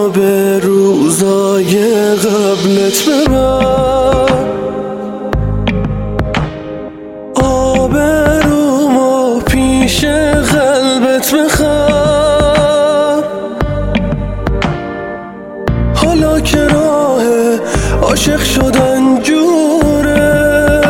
یادمو به روزای قبلت ببر، آبرومو پیش قلبت بخواب. حالا که راه عاشق شدن جوره،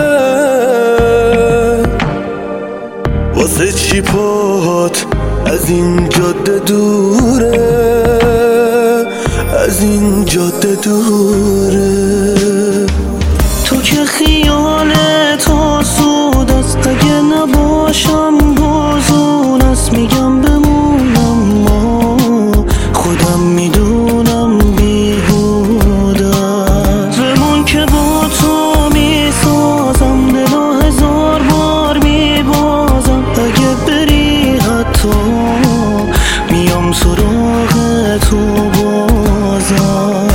واسه چی پاهات از این جاده دوره، از این جاده دوره. تو که خیالت آسود است، اگه نباشم بازون است. میگم بمونم ما خودم میدونم بیهوده است. بمون که با تو میسازم دلو هزار بار میبازم. اگه بری حتی میام سراغ تو بازم.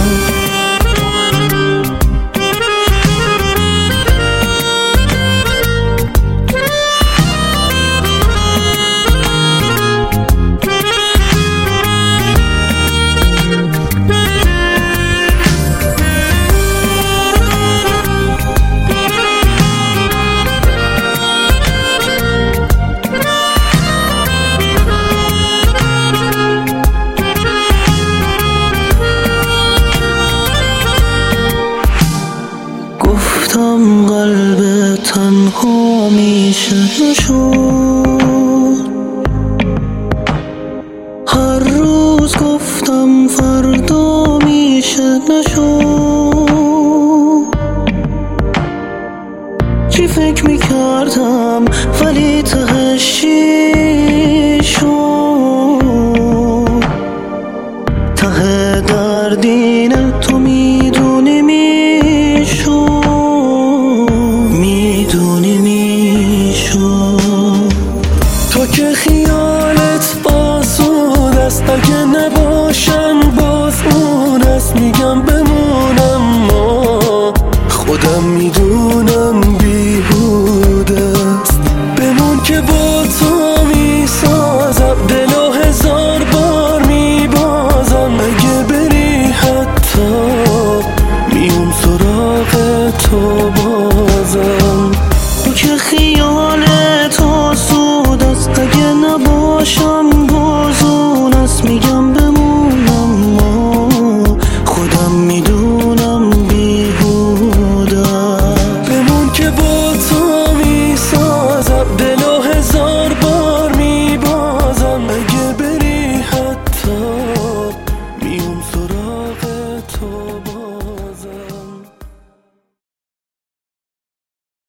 گفتم قلب تنها میشه نشد، هر روز گفتم فردا میشه نشد. چی فکر میکردم ولی تهش چی شد. ته دردینه تو میدونی میشد، میدونی میشد. تو که خیالت بازود است، اگه نباشم باز اون است. میگم بمونم ما خودم میدونم بیهوده است. بمون که با تو میسازم دلو هزار بار میبازم. اگه بری حتی میام سراغ تو